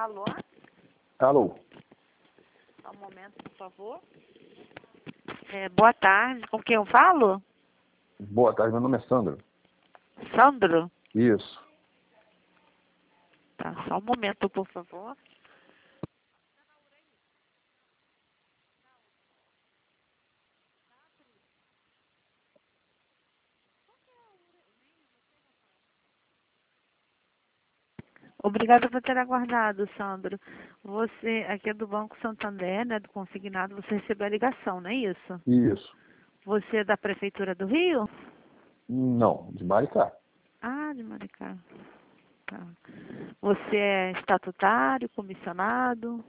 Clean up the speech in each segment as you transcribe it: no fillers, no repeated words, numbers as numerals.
Alô? Alô. Só um momento, por favor. Boa tarde. Com quem eu falo? Boa tarde, meu nome é Sandro. Sandro? Isso. Tá, só um momento, por favor. Obrigada por ter aguardado, Sandro. Você, aqui é do Banco Santander, né, do consignado, você recebeu a ligação, não é isso? Isso. Você é da Prefeitura do Rio? Não, de Maricá. Ah, de Maricá. Tá. Você é estatutário, comissionado?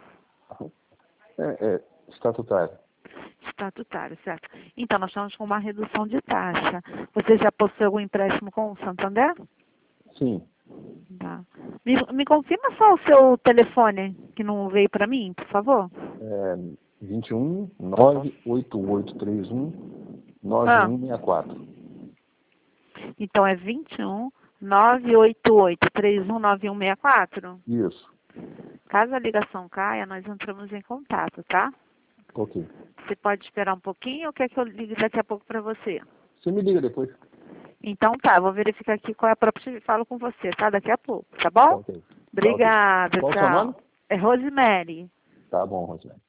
É estatutário. Estatutário, certo. Então, nós estamos com uma redução de taxa. Você já possui algum empréstimo com o Santander? Sim. Tá. Me confirma só o seu telefone, que não veio para mim, por favor? 21 98831 9164. Então, é 21 988 319164? Isso. Caso a ligação caia, nós entramos em contato, tá? Ok. Você pode esperar um pouquinho ou quer que eu ligue daqui a pouco para você? Você me liga depois. Então tá, eu vou verificar aqui qual é a própria e falo com você, tá? Daqui a pouco, tá Tá bom? ok. Tá ok. Obrigada, Qual o seu nome? tchau. É Rosemary. Tá bom, Rosane.